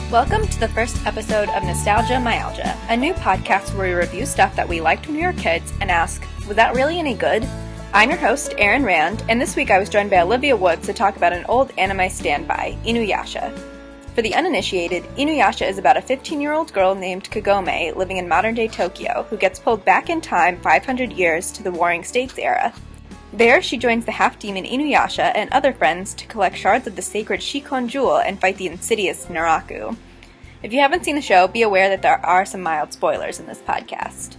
Welcome to the first episode of Nostalgia Myalgia, a new podcast where we review stuff that we liked when we were kids and ask, was that really any good? I'm your host, Erin Rand, and this week I was joined by Olivia Woods to talk about an old anime standby, Inuyasha. For the uninitiated, Inuyasha is about a 15-year-old girl named Kagome living in modern-day Tokyo who gets pulled back in time 500 years to the Warring States era. There, she joins the half-demon Inuyasha and other friends to collect shards of the sacred Shikon Jewel and fight the insidious Naraku. If you haven't seen the show, be aware that there are some mild spoilers in this podcast.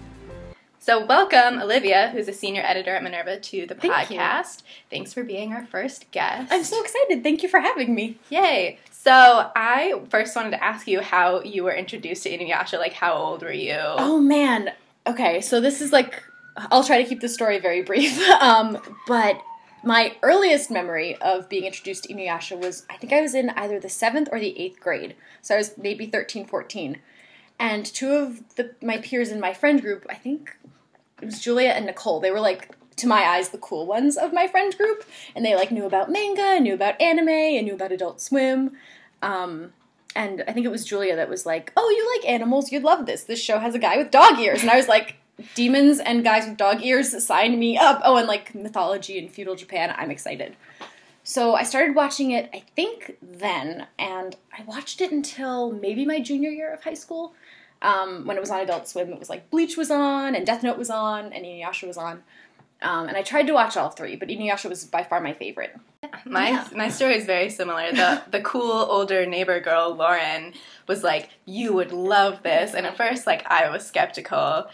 So welcome, Olivia, who's a senior editor at Minerva, to the podcast. Thanks for being our first guest. I'm so excited. Thank you for having me. Yay. So I first wanted to ask you how you were introduced to Inuyasha. Like, how old were you? Oh, man. Okay, so this is I'll try to keep the story very brief. But my earliest memory of being introduced to Inuyasha was, I think I was in either the 7th or the 8th grade. So I was maybe 13, 14. And two of my peers in my friend group, I think it was Julia and Nicole, they were to my eyes, the cool ones of my friend group. And they knew about manga, knew about anime, and knew about Adult Swim. And I think it was Julia that was like, oh, you like animals, you'd love this. This show has a guy with dog ears. And I was like, demons and guys with dog ears sign me up. Oh, and mythology and feudal Japan, I'm excited. So I started watching it, I think, then, and I watched it until maybe my junior year of high school. When it was on Adult Swim, it was Bleach was on, and Death Note was on, and Inuyasha was on. And I tried to watch all three, but Inuyasha was by far my favorite. My story is very similar. The cool older neighbor girl, Lauren, was like, you would love this. And at first, I was skeptical.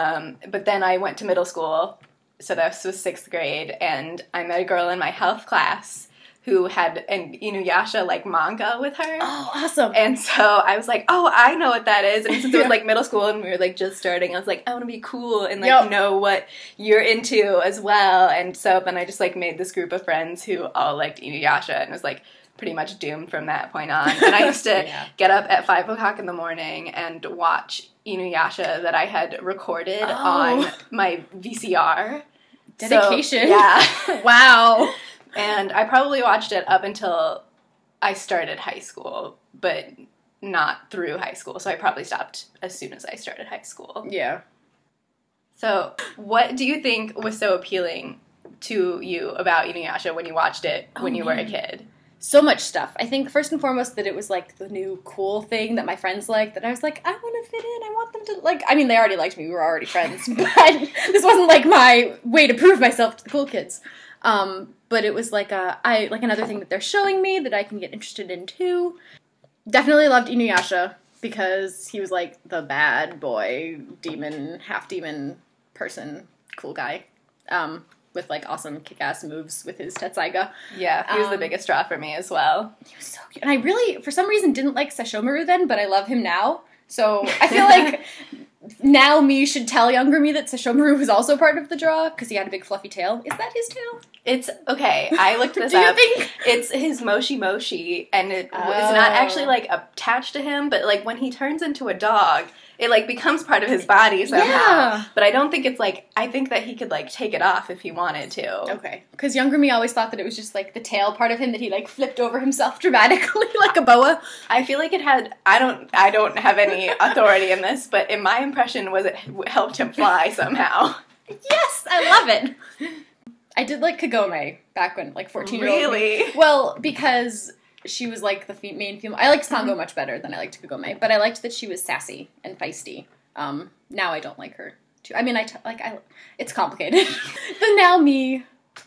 But then I went to middle school, so this was 6th grade, and I met a girl in my health class who had an Inuyasha, manga with her. Oh, awesome. And so I was like, oh, I know what that is. And since it was, middle school and we were, just starting, I was like, I want to be cool and, know what you're into as well. And so then I just, made this group of friends who all liked Inuyasha and was, pretty much doomed from that point on. And I used to get up at 5 o'clock in the morning and watch Inuyasha that I had recorded on my VCR. Dedication. So, yeah. Wow. And I probably watched it up until I started high school, but not through high school. So I probably stopped as soon as I started high school. Yeah. So what do you think was so appealing to you about Inuyasha when you watched it when you were a kid? So much stuff. I think first and foremost that it was the new cool thing that my friends liked, that I was like, I want to fit in, I want them to they already liked me, we were already friends, but this wasn't my way to prove myself to the cool kids. But it was another thing that they're showing me that I can get interested in too. Definitely loved Inuyasha because he was the bad boy, demon, half demon person, cool guy. With awesome kick-ass moves with his Tetsaiga. Yeah, he was the biggest draw for me as well. He was so cute. And I really, for some reason, didn't like Sesshomaru then, but I love him now. So I feel now me should tell younger me that Sesshomaru was also part of the draw, because he had a big fluffy tail. Is that his tail? It's, okay, I looked this Do you up. think? It's his Moshi Moshi, and it's not actually, attached to him, but, when he turns into a dog, it, becomes part of his body somehow. Yeah. But I don't think it's, I think that he could, take it off if he wanted to. Okay. Because younger me always thought that it was just, the tail part of him that he, flipped over himself dramatically, like a boa. I feel like it had, I don't have any authority in this, but in my impression was it helped him fly somehow. Yes, I love it. I did like Kagome back when, 14-year-old. Really? Well, because she was, the main female. I liked Sango much better than I liked Kagome, but I liked that she was sassy and feisty. Now I don't like her too. I mean, it's complicated. The now me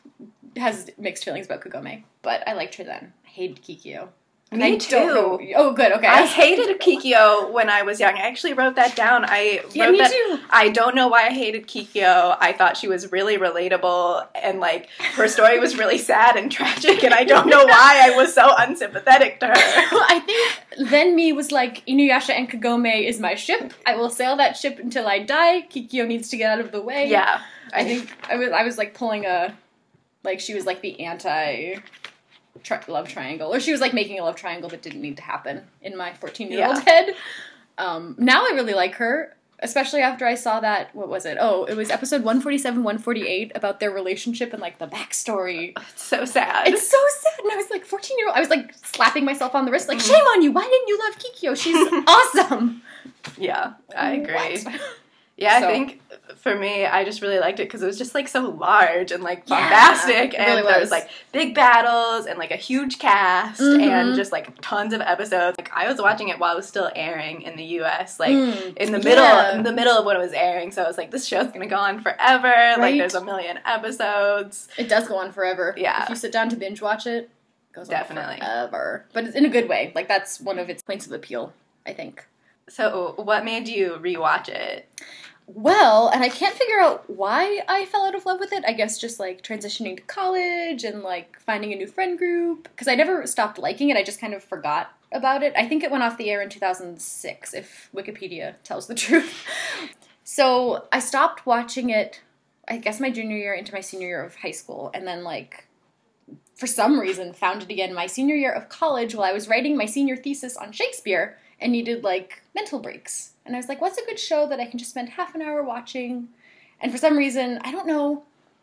has mixed feelings about Kagome, but I liked her then. I hated Kikyo. Me too. Oh, good, okay. I hated Kikyo when I was young. I actually wrote that down. Me too. I don't know why I hated Kikyo. I thought she was really relatable, and, her story was really sad and tragic, and I don't know why I was so unsympathetic to her. I think then me was Inuyasha and Kagome is my ship. I will sail that ship until I die. Kikyo needs to get out of the way. Yeah. I think I was pulling a, she was the anti love triangle, or she was making a love triangle that didn't need to happen in my 14-year-old head. Now I really like her, especially after I saw that, what was it? Oh, it was episode 147, 148 about their relationship and the backstory. It's so sad. It's so sad. And I was 14-year-old. I was slapping myself on the wrist, like, shame on you, why didn't you love Kikyo? She's awesome. Yeah, I agree. What? Yeah, So- I think for me, I just really liked it because it was just, like, so large and, like, bombastic, it and really there was. was, like, big battles and, like, a huge cast Mhm. and just, like, tons of episodes. Like, I was watching it while it was still airing in the U.S., like, in the middle of when it was airing, so I was like, this show's gonna go on forever, like, Right. there's a million episodes. It does go on forever. Yeah. If you sit down to binge watch it, it goes Definitely. on forever. But it's in a good way. Like, that's one of its points of appeal, I think. So, what made you rewatch it? Well, and I can't figure out why I fell out of love with it. I guess just, like, transitioning to college and, like, finding a new friend group. Because I never stopped liking it, I just kind of forgot about it. I think it went off the air in 2006, if Wikipedia tells the truth. So, I stopped watching it, I guess my junior year into my senior year of high school. And then, like, for some reason, found it again my senior year of college while I was writing my senior thesis on Shakespeare and needed, like, mental breaks. And I was like, what's a good show that I can just spend half an hour watching? And for some reason, I don't know,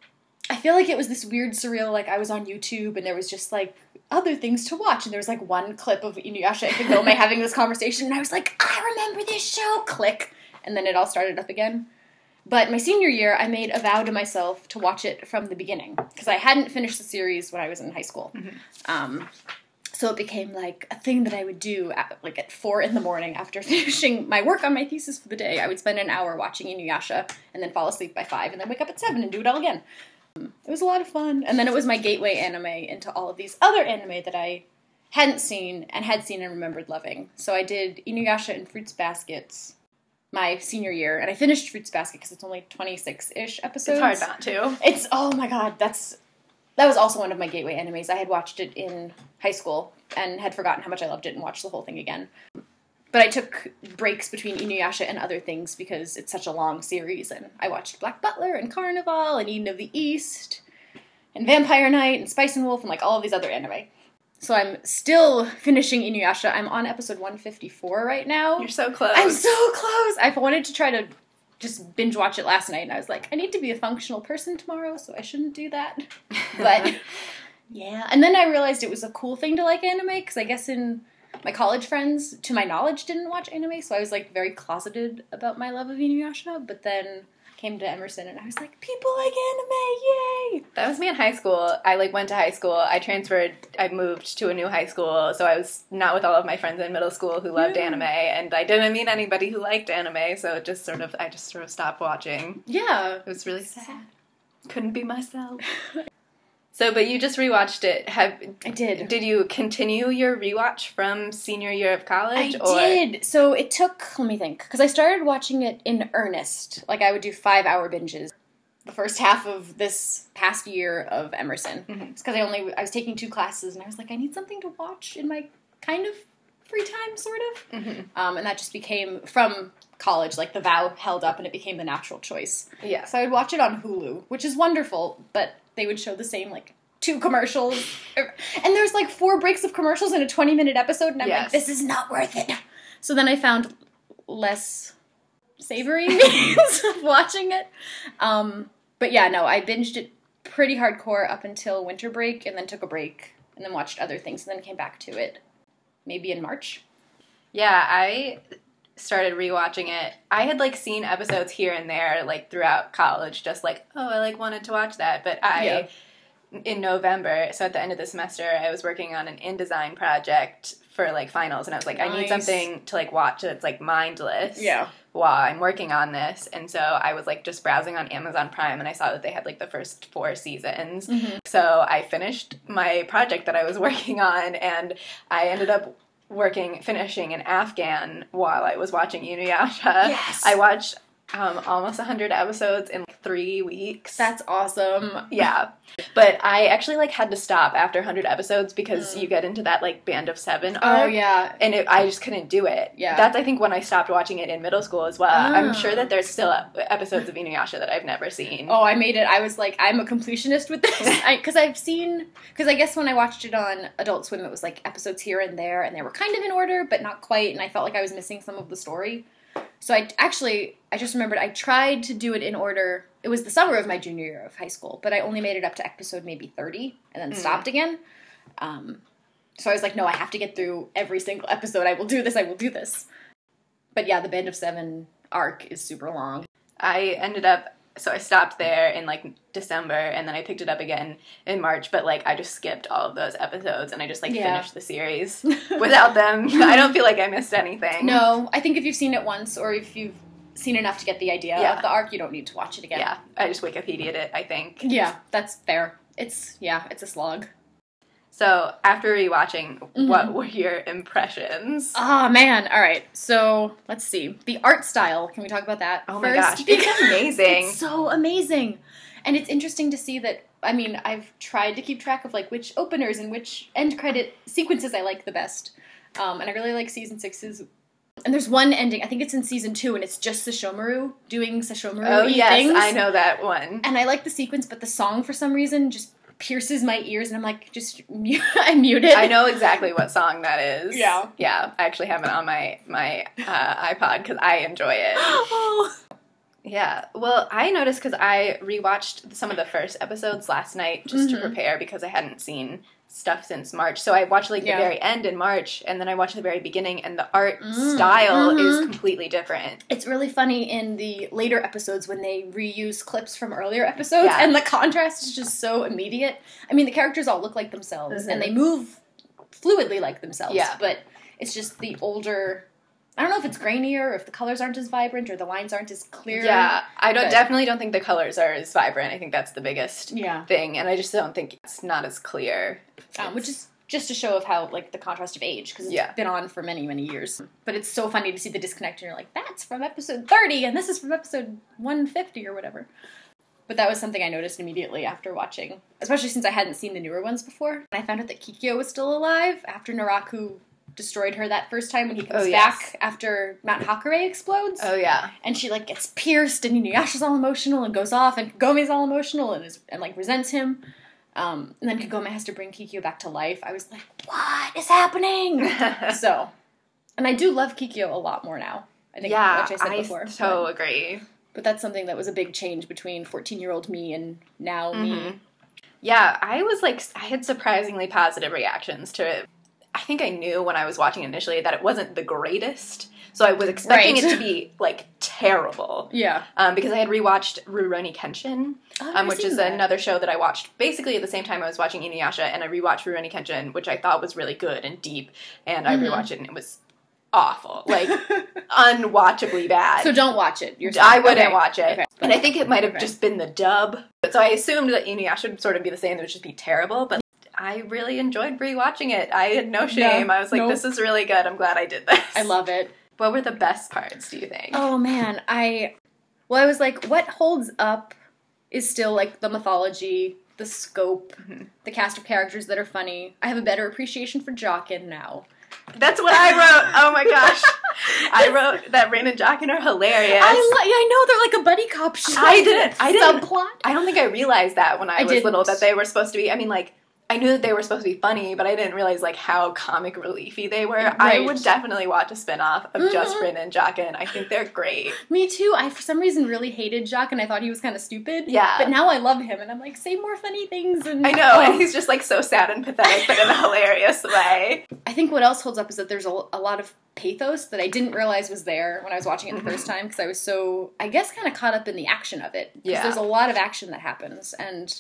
I feel like it was this weird, surreal, like, I was on YouTube and there was just, like, other things to watch. And there was, like, one clip of Inuyasha and Kagome having this conversation, and I was like, I remember this show! Click! And then it all started up again. But my senior year, I made a vow to myself to watch it from the beginning, because I hadn't finished the series when I was in high school. Mm-hmm. So it became, like, a thing that I would do, at 4 in the morning after finishing my work on my thesis for the day. I would spend an hour watching Inuyasha, and then fall asleep by 5, and then wake up at 7 and do it all again. It was a lot of fun. And then it was my gateway anime into all of these other anime that I hadn't seen, and had seen and remembered loving. So I did Inuyasha and Fruits Baskets my senior year, and I finished Fruits Basket because it's only 26-ish episodes. It's hard not to. It's, oh my god, that was also one of my gateway animes. I had watched it in high school and had forgotten how much I loved it and watched the whole thing again. But I took breaks between Inuyasha and other things because it's such a long series, and I watched Black Butler and Carnival and Eden of the East and Vampire Knight and Spice and Wolf and, like, all of these other anime. So I'm still finishing Inuyasha. I'm on episode 154 right now. You're so close. I'm so close! I wanted to try to just binge watch it last night, and I was like, I need to be a functional person tomorrow, so I shouldn't do that. But, yeah. And then I realized it was a cool thing to like anime, because I guess my college friends, to my knowledge, didn't watch anime, so I was, like, very closeted about my love of Inuyasha, but then I came to Emerson, and I was like, people like anime, yay! That was me in high school. I, like, went to high school. I moved to a new high school, so I was not with all of my friends in middle school who loved anime, and I didn't meet anybody who liked anime, so I just sort of stopped watching. Yeah. It was really sad. Couldn't be myself. So, but you just rewatched it. I did. Did you continue your rewatch from senior year of college? I did. So it took, let me think, because I started watching it in earnest. Like, I would do 5-hour binges the first half of this past year of Emerson. Mm-hmm. It's because I was taking 2 classes, and I was like, I need something to watch in my kind of free time, sort of. Mm-hmm. And that just became, from college, like, the vow held up, and it became the natural choice. Yeah. So I would watch it on Hulu, which is wonderful, but they would show the same, like, 2 commercials. And there's, like, 4 breaks of commercials in a 20-minute episode, and I'm like, this is not worth it. So then I found less savory means of watching it. But yeah, no, I binged it pretty hardcore up until winter break, and then took a break, and then watched other things, and then came back to it maybe in March. Yeah, I started rewatching it. I had, like, seen episodes here and there, like, throughout college, just like, oh, I, like, wanted to watch that, but in November, so at the end of the semester, I was working on an InDesign project for, like, finals, and I was like, I need something to, like, watch that's, like, mindless while I'm working on this, and so I was, like, just browsing on Amazon Prime, and I saw that they had, like, the first 4 seasons, so I finished my project that I was working on, and I ended up finishing an Afghan while I was watching Inuyasha. Yes! I watched almost 100 episodes in 3 weeks. That's awesome. Yeah. But I actually, like, had to stop after 100 episodes because you get into that, like, Band of 7 arc. Oh, yeah. And I just couldn't do it. Yeah. That's, I think, when I stopped watching it in middle school as well. I'm sure that there's still episodes of Inuyasha that I've never seen. Oh, I made it. I was like, I'm a completionist with this. Because I guess when I watched it on Adult Swim, it was, like, episodes here and there, and they were kind of in order, but not quite, and I felt like I was missing some of the story. So I just remembered I tried to do it in order. It was the summer of my junior year of high school, but I only made it up to episode maybe 30 and then stopped again. So I was like, no, I have to get through every single episode. I will do this. But yeah, the Band of Seven arc is super long. So I stopped there in, like, December, and then I picked it up again in March, but, like, I just skipped all of those episodes, and I just, like, finished the series without them. I don't feel like I missed anything. No, I think if you've seen it once, or if you've seen enough to get the idea of the arc, you don't need to watch it again. Yeah, I just Wikipedia'd it, I think. Yeah, that's fair. It's a slog. So, after rewatching, what were your impressions? Oh, man. All right. So, let's see. The art style. Can we talk about that Oh, first? my gosh. It's amazing. It's so amazing. And it's interesting to see that, I mean, I've tried to keep track of, like, which openers and which end credit sequences I like the best. And I really like Season 6's. And there's one ending, I think it's in Season 2, and it's just Sesshomaru doing Sesshomaru things. Oh, yes, I know that one. And I like the sequence, but the song, for some reason, just pierces my ears, and I'm like, I mute it. I know exactly what song that is. Yeah. Yeah, I actually have it on my iPod because I enjoy it. Oh. Yeah, well, I noticed because I rewatched some of the first episodes last night just to prepare because I hadn't seen stuff since March. So I watched, like, the very end in March, and then I watched the very beginning, and the art style is completely different. It's really funny in the later episodes when they reuse clips from earlier episodes, and the contrast is just so immediate. I mean, the characters all look like themselves, and they move fluidly like themselves, but it's just the older... I don't know if it's grainier, or if the colors aren't as vibrant, or the lines aren't as clear. Yeah, I definitely don't think the colors are as vibrant. I think that's the biggest thing, and I just don't think it's not as clear. Which is just a show of how, like, the contrast of age, because it's been on for many, many years. But it's so funny to see the disconnect, and you're like, that's from episode 30, and this is from episode 150, or whatever. But that was something I noticed immediately after watching, especially since I hadn't seen the newer ones before. I found out that Kikyo was still alive after Naraku destroyed her that first time when he comes back after Mount Hakare explodes. Oh, yeah. And she, like, gets pierced, and Inuyasha's all emotional and goes off, and Kagome's all emotional and like, resents him. And then Kagome has to bring Kikyo back to life. I was like, what is happening? So, and I do love Kikyo a lot more now. I think, which I said before. I so agree. But that's something that was a big change between 14-year-old me and now me. Yeah, I had surprisingly positive reactions to it. I think I knew when I was watching it initially that it wasn't the greatest, so I was expecting it to be, like, terrible. Yeah. Because I had rewatched Rurouni Kenshin, which is another show that I watched basically at the same time I was watching Inuyasha, and I rewatched Rurouni Kenshin, which I thought was really good and deep, and I rewatched it, and it was awful. Like, unwatchably bad. So don't watch it. I wouldn't watch it. Okay. And I think it might have just been the dub. So I assumed that Inuyasha would sort of be the same, it would just be terrible, but I really enjoyed rewatching it. I had no shame. I was like, this is really good. I'm glad I did this. I love it. What were the best parts, do you think? Oh, man. I was like, what holds up is still, like, the mythology, the scope, the cast of characters that are funny. I have a better appreciation for Jockin now. That's what I wrote. Oh, my gosh. I wrote that Rain and Jockin are hilarious. I know, they're like a buddy cop show. I didn't. Subplot. I don't think I realized that when I was little, that they were supposed to be, I mean, like, I knew that they were supposed to be funny, but I didn't realize, like, how comic reliefy they were. Right. I would definitely watch a spin-off of just Rin and Jockin. I think they're great. Me too. I, for some reason, really hated Jockin. I thought he was kind of stupid. Yeah. But now I love him, and I'm like, say more funny things. And I know, and he's just, like, so sad and pathetic, but in a hilarious way. I think what else holds up is that there's a lot of pathos that I didn't realize was there when I was watching it the first time, because I was so, I guess, kind of caught up in the action of it. Because there's a lot of action that happens, and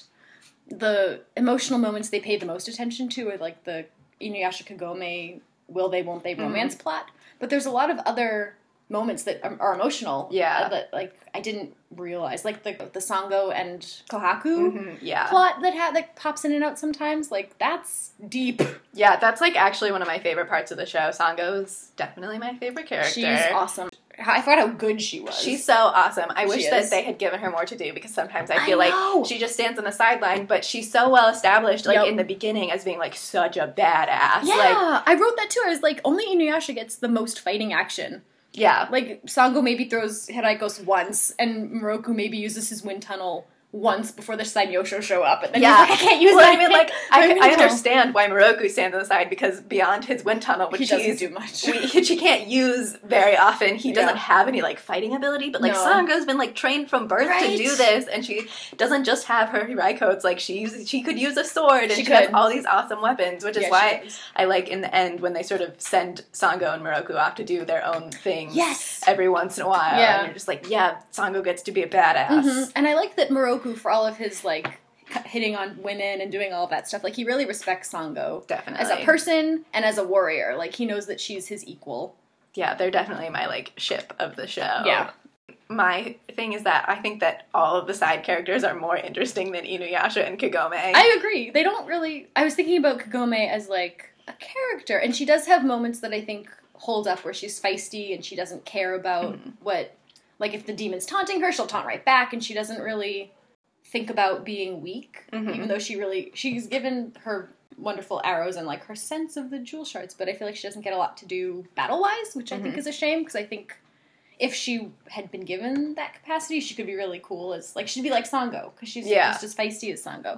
the emotional moments they pay the most attention to are, like, the Inuyasha Kagome will they, won't they romance plot. But there's a lot of other moments that are emotional. Yeah. That, like, I didn't realize. Like, the Sango and Kohaku plot that pops in and out sometimes. Like, that's deep. Yeah, that's, like, actually one of my favorite parts of the show. Sango's definitely my favorite character. She's awesome. I forgot how good she was. She's so awesome. I wish that they had given her more to do, because sometimes I feel like she just stands on the sideline, but she's so well established, like, in the beginning as being, like, such a badass. Yeah, like, I wrote that too. I was like, only Inuyasha gets the most fighting action. Yeah. Like, Sango maybe throws Hiraikos once, and Moroku maybe uses his wind tunnel once before the Sanyosho show up, and then Yeah. he's like, I can't use Well, that. I mean, like, I know. understand why Moroku stands on the side, because beyond his wind tunnel, which He doesn't do much. she can't use very often, he doesn't Yeah. have any, like, fighting ability, but, like, No. Sango's been, like, trained from birth to Right. do this, and she doesn't just have her Hirai codes, like, she could use a sword, and She she has could. all these awesome weapons, which is Yeah, why she does. I like, in the end, when they sort of send Sango and Moroku off to do their own things Yes. every once in a while, Yeah. and you're just like, yeah, Sango gets to be a badass. Mhm. And I like that Moroku, for all of his, like, hitting on women and doing all of that stuff, like, he really respects Sango. Definitely. As a person and as a warrior. Like, he knows that she's his equal. Yeah, they're definitely my, like, ship of the show. Yeah. My thing is that I think that all of the side characters are more interesting than Inuyasha and Kagome. I agree. They don't really... I was thinking about Kagome as, like, a character. And she does have moments that I think hold up, where she's feisty and she doesn't care about what... Like, if the demon's taunting her, she'll taunt right back, and she doesn't really think about being weak, even though she's given her wonderful arrows and, like, her sense of the jewel shards, but I feel like she doesn't get a lot to do battle-wise, which I think is a shame, because I think if she had been given that capacity, she could be really cool as, like, she'd be like Sango, because she's just as feisty as Sango.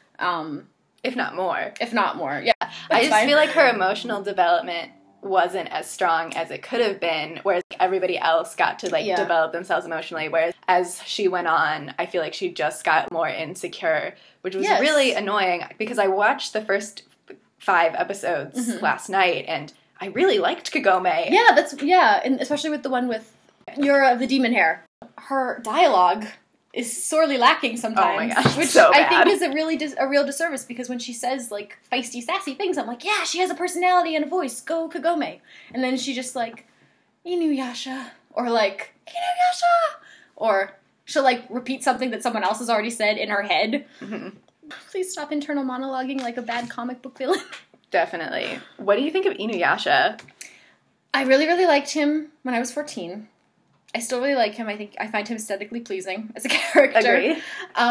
If not more. If not more, yeah. I just feel like her emotional development wasn't as strong as it could have been, whereas everybody else got to, like, develop themselves emotionally, whereas as she went on, I feel like she just got more insecure, which was really annoying, because I watched the first 5 episodes last night, and I really liked Kagome. Yeah, and especially with the one with Yura of the demon hair. Her dialogue is sorely lacking sometimes. Oh my gosh, which so I bad. think is a real disservice, because when she says, like, feisty, sassy things, I'm like, yeah, she has a personality and a voice. Go Kagome. And then she just, like, Inuyasha. Or, like, Inuyasha! Or she'll, like, repeat something that someone else has already said in her head. Please stop internal monologuing like a bad comic book villain. Definitely. What do you think of Inuyasha? I really, really liked him when I was 14. I still really like him. I find him aesthetically pleasing as a character. Agree.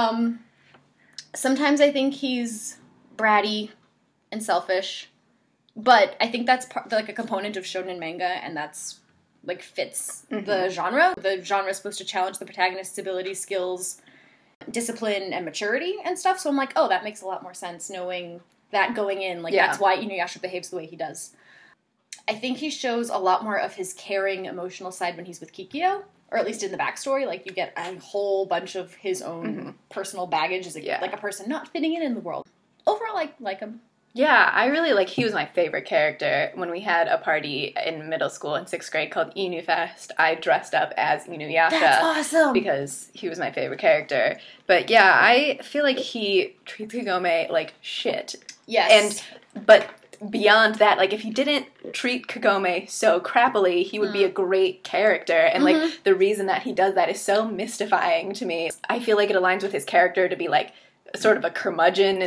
Sometimes I think he's bratty and selfish, but I think that's like a component of shonen manga, and that's, like, fits the genre. The genre is supposed to challenge the protagonist's abilities, skills, discipline, and maturity and stuff, so I'm like, oh, that makes a lot more sense knowing that going in. Like, that's why Inuyasha behaves the way he does. I think he shows a lot more of his caring, emotional side when he's with Kikyo, or at least in the backstory. Like, you get a whole bunch of his own personal baggage as like a person not fitting in the world. Overall, I like him. Yeah, I really like, he was my favorite character. When we had a party in middle school in 6th grade called Inu Fest, I dressed up as Inuyasha. That's awesome! Because he was my favorite character. But yeah, I feel like he treats Kagome like shit. Yes. But beyond that, like, if he didn't treat Kagome so crappily, he would be a great character. And, like, the reason that he does that is so mystifying to me. I feel like it aligns with his character to be, like, sort of a curmudgeon,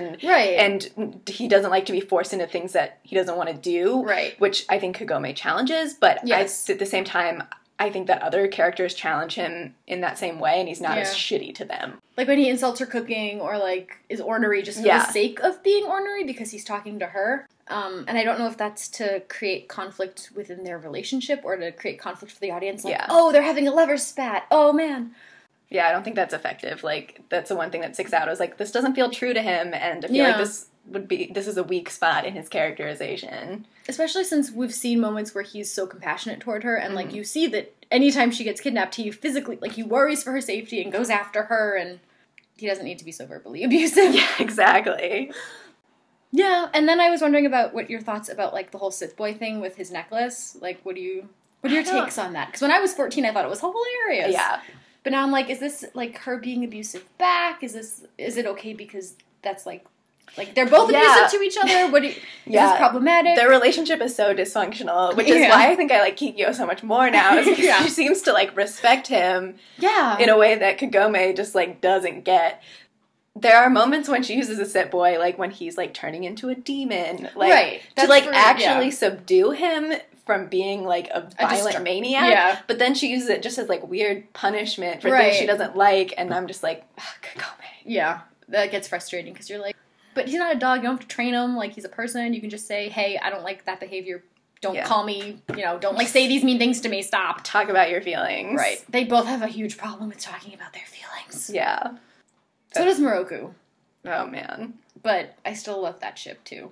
and he doesn't like to be forced into things that he doesn't want to do, which I think Kagome challenges, but at the same time, I think that other characters challenge him in that same way, and he's not as shitty to them. Like, when he insults her cooking, or, like, is ornery just for the sake of being ornery because he's talking to her. And I don't know if that's to create conflict within their relationship, or to create conflict for the audience, like, oh, they're having a lover spat, oh man. Yeah, I don't think that's effective. Like, that's the one thing that sticks out. I was like, this doesn't feel true to him, and I feel like this is a weak spot in his characterization. Especially since we've seen moments where he's so compassionate toward her, and, like, you see that anytime she gets kidnapped, he physically, like, he worries for her safety and goes after her, and he doesn't need to be so verbally abusive. Yeah, exactly. Yeah, and then I was wondering about what your thoughts about, like, the whole Sith boy thing with his necklace. Like, what are your takes on that? Because when I was 14, I thought it was hilarious. Yeah. But now I'm like, is this, like, her being abusive back? Is it okay because that's, like they're both abusive to each other? Is this problematic? Their relationship is so dysfunctional, which is why I think I like Kikyo so much more now, is because she seems to, like, respect him in a way that Kagome just, like, doesn't get. There are moments when she uses a Sith boy, like, when he's, like, turning into a demon, like, to, like, actually subdue him from being, like, a violent maniac. Yeah. But then she uses it just as, like, weird punishment for things she doesn't like, and I'm just like, Kagome. Yeah, that gets frustrating, because you're like, but he's not a dog, you don't have to train him, like, he's a person, you can just say, hey, I don't like that behavior, don't call me, don't, like, say these mean things to me, stop. Talk about your feelings. Right. They both have a huge problem with talking about their feelings. Yeah. So does Moroku. Oh, man. But I still love that ship, too.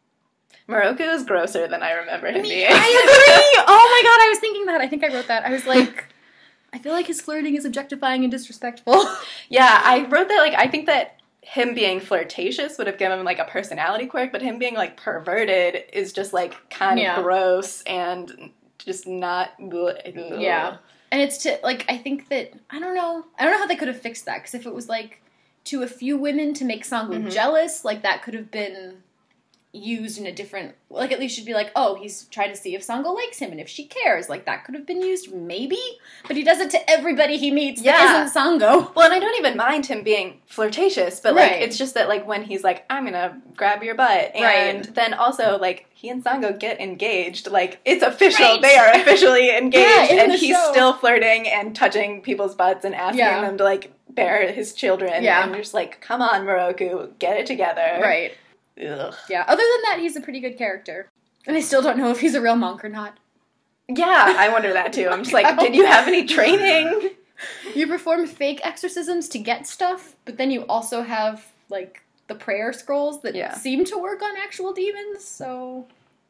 Moroku is grosser than I remember him being. I agree! Oh my god, I was thinking that. I think I wrote that. I was like, I feel like his flirting is objectifying and disrespectful. Yeah, I wrote that, like, I think that him being flirtatious would have given him, like, a personality quirk, but him being, like, perverted is just, like, kind of gross and just not good. Yeah. And it's to, like, I think that, I don't know how they could have fixed that, because if it was, like, to a few women to make Sango jealous, like, that could have been used in a different, like, at least you'd be like, oh, he's trying to see if Sango likes him and if she cares. Like, that could have been used, maybe? But he does it to everybody he meets that isn't Sango. Well, and I don't even mind him being flirtatious, but, like, it's just that, like, when he's like, I'm gonna grab your butt, and then also, like, he and Sango get engaged, like, it's official, they are officially engaged, and he's still flirting and touching people's butts and asking them to, like, bear his children, and you're just like, come on, Moroku, get it together. Right. Ugh. Yeah, other than that, he's a pretty good character. And I still don't know if he's a real monk or not. Yeah, I wonder that too. I'm just like, did you have any training? You perform fake exorcisms to get stuff, but then you also have, like, the prayer scrolls that seem to work on actual demons, so...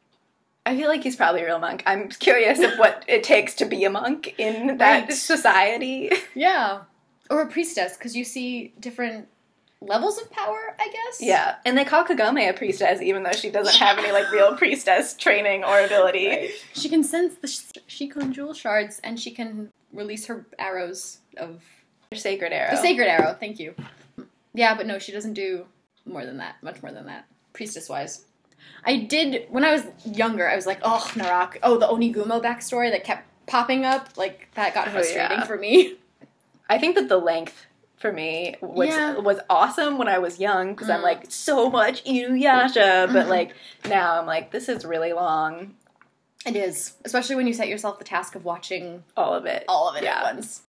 I feel like he's probably a real monk. I'm curious of what it takes to be a monk in that society. Yeah. Or a priestess, because you see different levels of power, I guess? Yeah. And they call Kagome a priestess, even though she doesn't have any, like, real priestess training or ability. Right. She can sense the Shikon jewel shards, and she can release her arrows of... The sacred arrow. The sacred arrow, thank you. Yeah, but no, she doesn't do more than that. Much more than that. Priestess-wise. I did... When I was younger, I was like, oh, Narak. Oh, the Onigumo backstory that kept popping up. Like, that got frustrating for me. I think that the length... for me, was awesome when I was young, because I'm like, so much Inuyasha, but, like, now I'm like, this is really long. It is. Especially when you set yourself the task of watching all of it at once.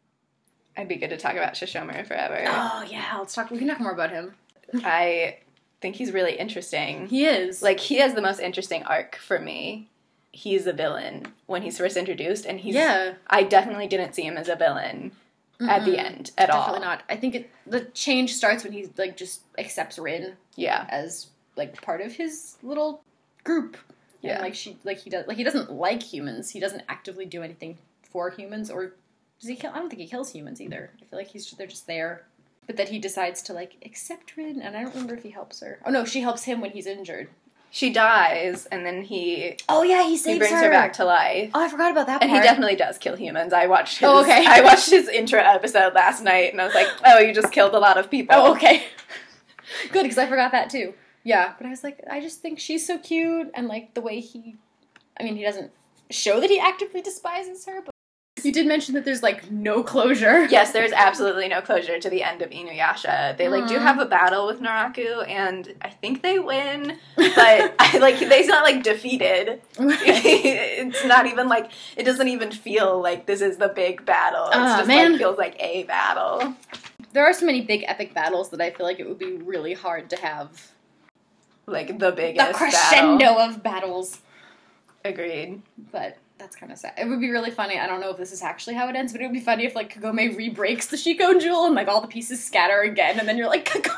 I'd be good to talk about Shishomaru forever. Oh, yeah, we can talk more about him. I think he's really interesting. He is. Like, he has the most interesting arc for me. He's a villain when he's first introduced, and I definitely didn't see him as a villain. At the end, at all. Definitely not. I think the change starts when he, like, just accepts Rin. Yeah. As, like, part of his little group. Yeah. And, he doesn't like humans. He doesn't actively do anything for humans, or does he kill? I don't think he kills humans either. I feel like they're just there. But that he decides to, like, accept Rin, and I don't remember if he helps her. Oh, no, she helps him when he's injured. She dies, and then he... Oh, yeah, he saves her. He brings her back to life. Oh, I forgot about that part. And he definitely does kill humans. I watched his... I watched his intro episode last night, and I was like, oh, you just killed a lot of people. Oh, okay. Good, because I forgot that, too. Yeah, but I was like, I just think she's so cute, and, like, the way he... I mean, he doesn't show that he actively despises her, but... You did mention that there's, like, no closure. Yes, there's absolutely no closure to the end of Inuyasha. They, like, do have a battle with Naraku, and I think they win, but, they're not, like, defeated. It's not even, like, it doesn't even feel like this is the big battle. It's just, like, feels like a battle. There are so many big epic battles that I feel like it would be really hard to have. Like, the biggest The crescendo of battles. Agreed. But... that's kind of sad. It would be really funny. I don't know if this is actually how it ends, but it would be funny if, like, Kagome re-breaks the Shikon jewel and, like, all the pieces scatter again, and then you're like, Kagome,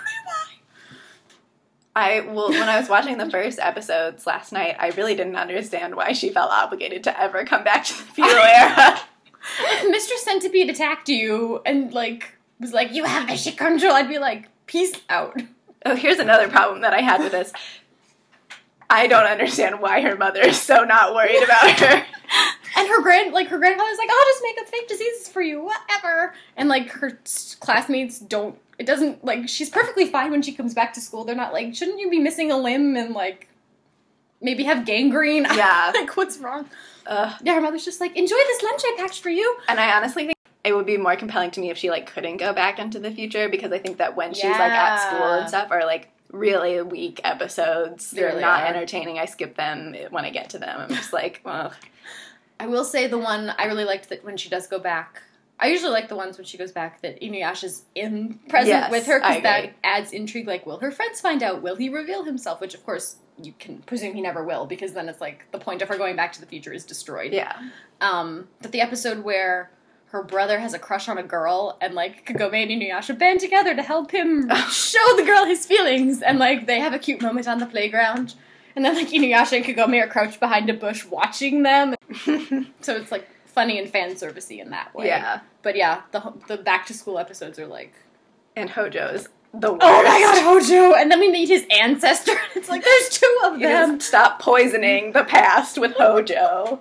why? When I was watching the first episodes last night, I really didn't understand why she felt obligated to ever come back to the feudal era. If Mr. Centipede attacked you and, like, was like, you have the Shikon jewel, I'd be like, peace out. Oh, here's another problem that I had with this. I don't understand why her mother is so not worried about her. And her grandfather's like, I'll just make up fake diseases for you, whatever. And, like, her classmates she's perfectly fine when she comes back to school. They're not like, shouldn't you be missing a limb and, like, maybe have gangrene? Yeah. Like, what's wrong? Yeah, her mother's just like, enjoy this lunch I packed for you. And I honestly think it would be more compelling to me if she, like, couldn't go back into the future, because I think that when she's, like, at school and stuff, are, like, really weak episodes. They're really not entertaining. I skip them when I get to them. I'm just like, ugh. I will say the one I really liked that when she does go back. I usually like the ones when she goes back that Inuyasha's present with her, because that adds intrigue. Like, will her friends find out? Will he reveal himself? Which, of course, you can presume he never will, because then it's like the point of her going back to the future is destroyed. Yeah. But the episode where her brother has a crush on a girl, and, like, Kagome and Inuyasha band together to help him show the girl his feelings, and, like, they have a cute moment on the playground, and then, like, Inuyasha and Kagome are crouched behind a bush watching them, so it's, like, funny and fan servicey in that way. Yeah. But yeah, the back-to-school episodes are, like... And Hojo's the worst. Oh my god, Hojo! And then we meet his ancestor, and it's like, there's two of them! Stop poisoning the past with Hojo.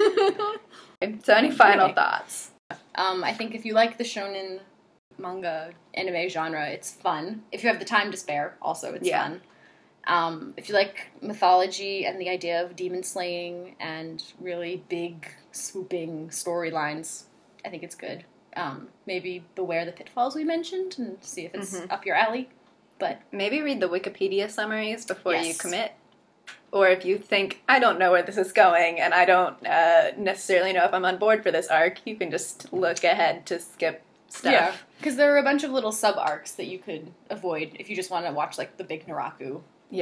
So any final thoughts? I think if you like the shonen manga anime genre, it's fun. If you have the time to spare, also, it's fun. If you like mythology and the idea of demon slaying and really big, swooping storylines, I think it's good. Maybe beware the pitfalls we mentioned and see if it's up your alley. But maybe read the Wikipedia summaries before you commit. Or if you think, I don't know where this is going, and I don't necessarily know if I'm on board for this arc, you can just look ahead to skip stuff. Yeah, because there are a bunch of little sub-arcs that you could avoid if you just want to watch, like, the big Naraku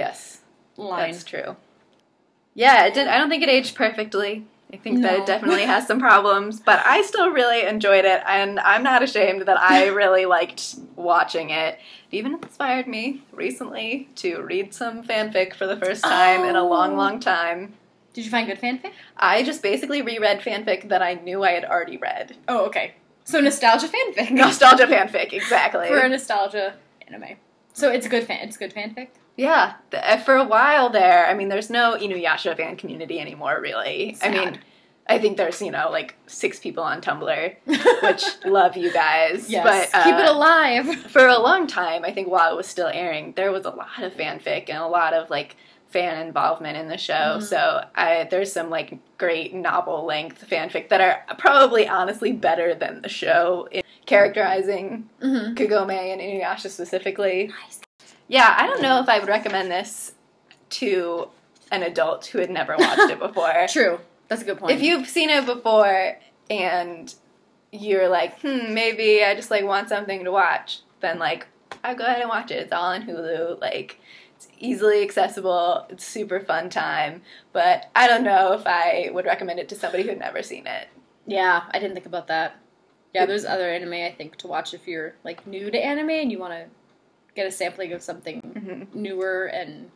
line. That's true. Yeah, I don't think it aged perfectly. I think that it definitely has some problems, but I still really enjoyed it, and I'm not ashamed that I really liked watching it. It even inspired me recently to read some fanfic for the first time in a long, long time. Did you find good fanfic? I just basically reread fanfic that I knew I had already read. Oh, okay. So nostalgia fanfic. Nostalgia fanfic, exactly. For a nostalgia anime. So it's good fanfic? Yeah, for a while there. I mean, there's no Inuyasha fan community anymore, really. Sad. I mean, I think there's, like 6 people on Tumblr, which love you guys. Yes, but, keep it alive. For a long time, I think while it was still airing, there was a lot of fanfic and a lot of, like, fan involvement in the show. So there's some, like, great novel-length fanfic that are probably honestly better than the show in characterizing Kagome and Inuyasha specifically. Nice. Yeah, I don't know if I would recommend this to an adult who had never watched it before. True. That's a good point. If you've seen it before and you're like, maybe I just, like, want something to watch, then, like, I'll go ahead and watch it. It's all on Hulu. Like, it's easily accessible. It's super fun time. But I don't know if I would recommend it to somebody who had never seen it. Yeah, I didn't think about that. Yeah, there's other anime, I think, to watch if you're, like, new to anime and you want to get a sampling of something newer and,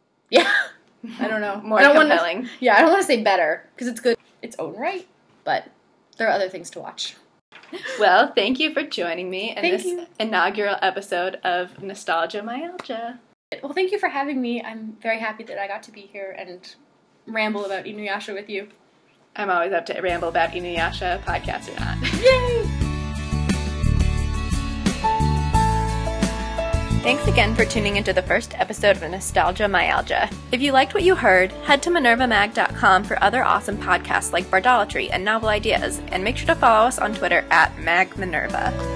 I don't know. More compelling. I don't want to say better, because it's good its own right, but there are other things to watch. Well, thank you for joining me in this inaugural episode of Nostalgia Myalgia. Well, thank you for having me. I'm very happy that I got to be here and ramble about Inuyasha with you. I'm always up to ramble about Inuyasha, podcast or not. Yay! Thanks again for tuning into the first episode of Nostalgia Myalgia. If you liked what you heard, head to minervamag.com for other awesome podcasts like Bardolatry and Novel Ideas, and make sure to follow us on Twitter @MagMinerva.